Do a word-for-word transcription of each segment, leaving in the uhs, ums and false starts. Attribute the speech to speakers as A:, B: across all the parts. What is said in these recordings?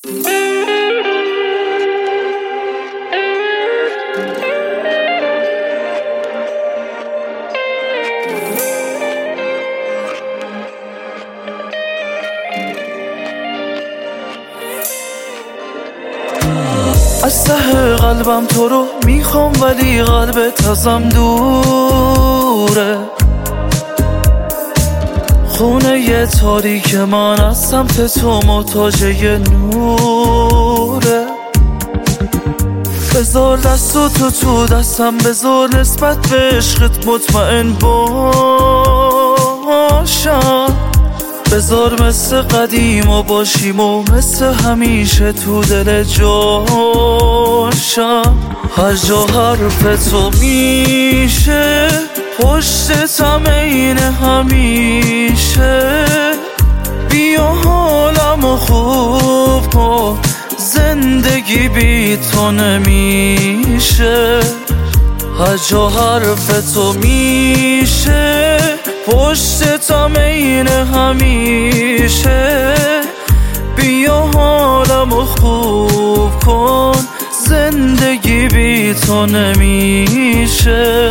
A: از ته قلبم تو رو میخوام ولی قلبت ازم دوره. خونه یه تاریک من از سمت تو محتاج یه نوره. بذار دستو تو تو دستم، بذار نسبت به عشقت مطمئن باشم. بذار مثل قدیم و باشیم و مثل همیشه تو دل جاشم. هر جا حرف تو میشه پشتتم این همیشه. بیا حالمو خوب کن، زندگی بی تو نمیشه. هر جا حرف تو میشه پشتتم این همیشه. بیا حالمو خوب کن، زندگی بی تو نمیشه.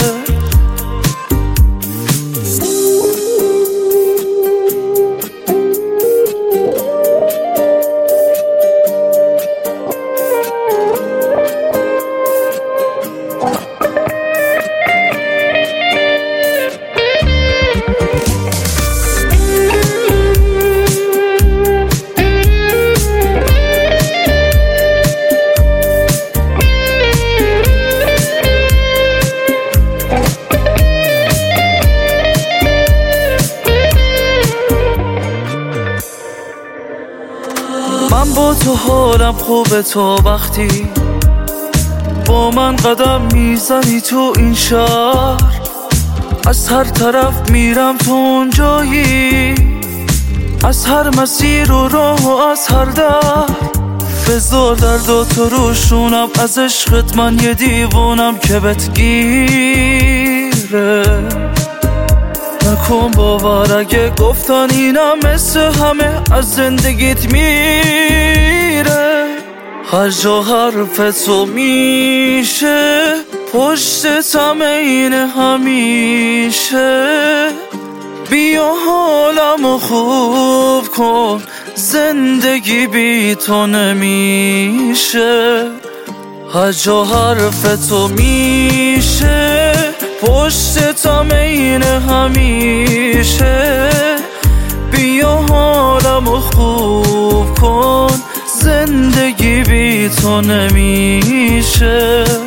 A: من با تو حالم خوبه تو وقتی با من قدم میزنی تو این شهر. از هر طرف میرم تو اونجایی، از هر مسیر و راه و از هر در. بذار درد و تو روشونم، از عشقت من یه دیوونم که بهت گیره. نکن باور اگه گفتن اینم مثل همه از زندگیت میره. هر جا حرف تو میشه پشتتم این همیشه. بیا حالمو خوب کن، زندگی بی تو نمیشه. هر جا حرف تو میشه پشتتم این همیشه. بیا حالمو خوب کن، زندگی بی تو نمیشه.